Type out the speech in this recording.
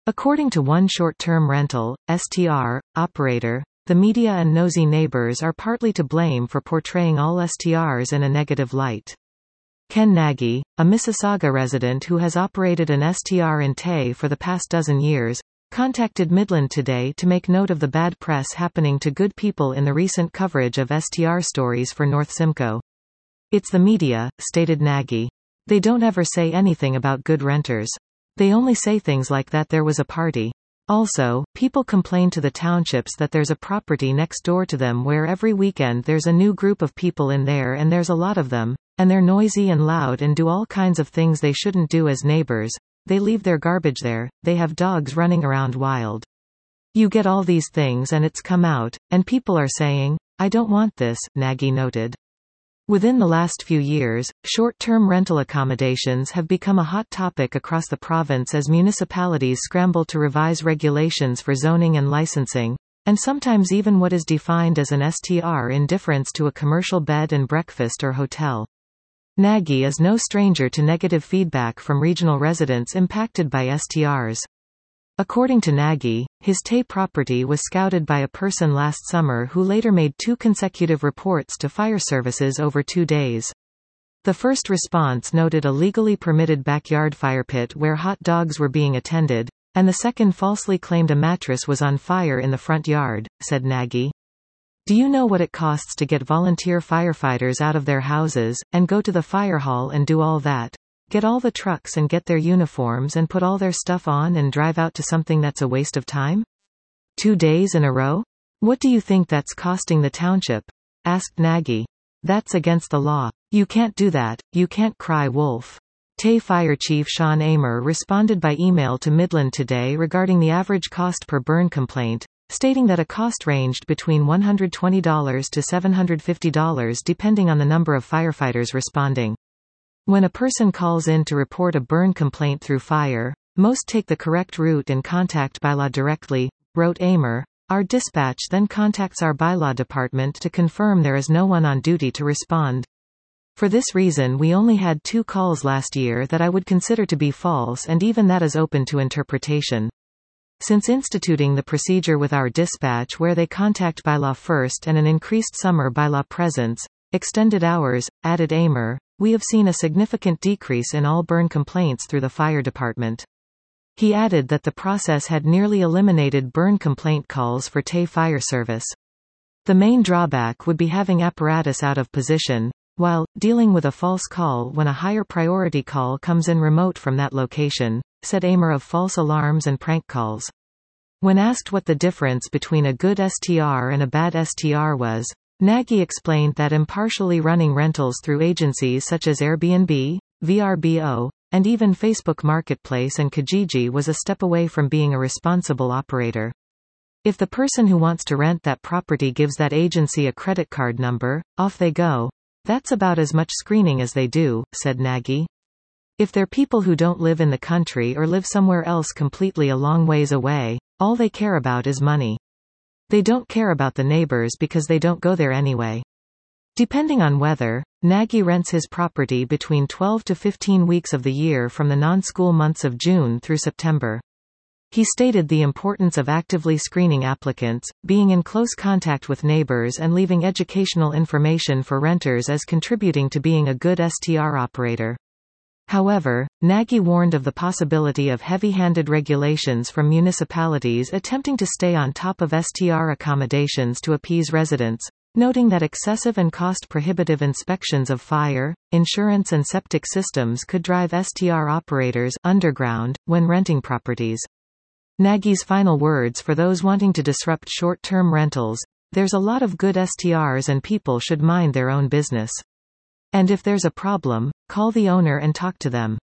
According to one short-term rental, STR, operator, the media and nosy neighbors are partly to blame for portraying all STRs in a negative light. Ken Nagy, a Mississauga resident who has operated an STR in Tay for the past dozen years, contacted Midland Today to make note of the bad press happening to good people in the recent coverage of STR stories for North Simcoe. "It's the media," stated Nagy. "They don't ever say anything about good renters. They only say things like that there was a party. Also, people complain to the townships that there's a property next door to them where every weekend there's a new group of people in there and there's a lot of them, and they're noisy and loud and do all kinds of things they shouldn't do as neighbors. They leave their garbage there, they have dogs running around wild. You get all these things and it's come out, and people are saying, I don't want this," Nagy noted. Within the last few years, short-term rental accommodations have become a hot topic across the province as municipalities scramble to revise regulations for zoning and licensing, and sometimes even what is defined as an STR in difference to a commercial bed and breakfast or hotel. Nagy is no stranger to negative feedback from regional residents impacted by STRs. According to Nagy, his Tay property was scouted by a person last summer who later made 2 consecutive reports to fire services over 2 days. The first response noted a legally permitted backyard fire pit where hot dogs were being attended, and the second falsely claimed a mattress was on fire in the front yard, said Nagy. "Do you know what it costs to get volunteer firefighters out of their houses, and go to the fire hall and do all that? Get all the trucks and get their uniforms and put all their stuff on and drive out to something that's a waste of time? 2 days in a row? What do you think that's costing the township?" asked Nagy. "That's against the law. You can't do that, you can't cry wolf." Tay Fire Chief Sean Aymer responded by email to Midland Today regarding the average cost per burn complaint, stating that a cost ranged between $120 to $750 depending on the number of firefighters responding. When a person calls in to report a burn complaint through fire, most take the correct route and contact bylaw directly, wrote Aymer. Our dispatch then contacts our bylaw department to confirm there is no one on duty to respond. For this reason we only had 2 calls last year that I would consider to be false, and even that is open to interpretation. Since instituting the procedure with our dispatch where they contact bylaw first and an increased summer bylaw presence, extended hours, added Aymer, we have seen a significant decrease in all burn complaints through the fire department. He added that the process had nearly eliminated burn complaint calls for Tay Fire Service. The main drawback would be having apparatus out of position, while dealing with a false call when a higher priority call comes in remote from that location, said Aymer of false alarms and prank calls. When asked what the difference between a good STR and a bad STR was, Nagy explained that impartially running rentals through agencies such as Airbnb, VRBO, and even Facebook Marketplace and Kijiji was a step away from being a responsible operator. If the person who wants to rent that property gives that agency a credit card number, off they go. That's about as much screening as they do, said Nagy. If they're people who don't live in the country or live somewhere else completely a long ways away, all they care about is money. They don't care about the neighbors because they don't go there anyway. Depending on weather, Nagy rents his property between 12 to 15 weeks of the year from the non-school months of June through September. He stated the importance of actively screening applicants, being in close contact with neighbors and leaving educational information for renters as contributing to being a good STR operator. However, Nagy warned of the possibility of heavy-handed regulations from municipalities attempting to stay on top of STR accommodations to appease residents, noting that excessive and cost-prohibitive inspections of fire, insurance and septic systems could drive STR operators underground when renting properties. Nagy's final words for those wanting to disrupt short-term rentals: "There's a lot of good STRs and people should mind their own business. And if there's a problem, call the owner and talk to them.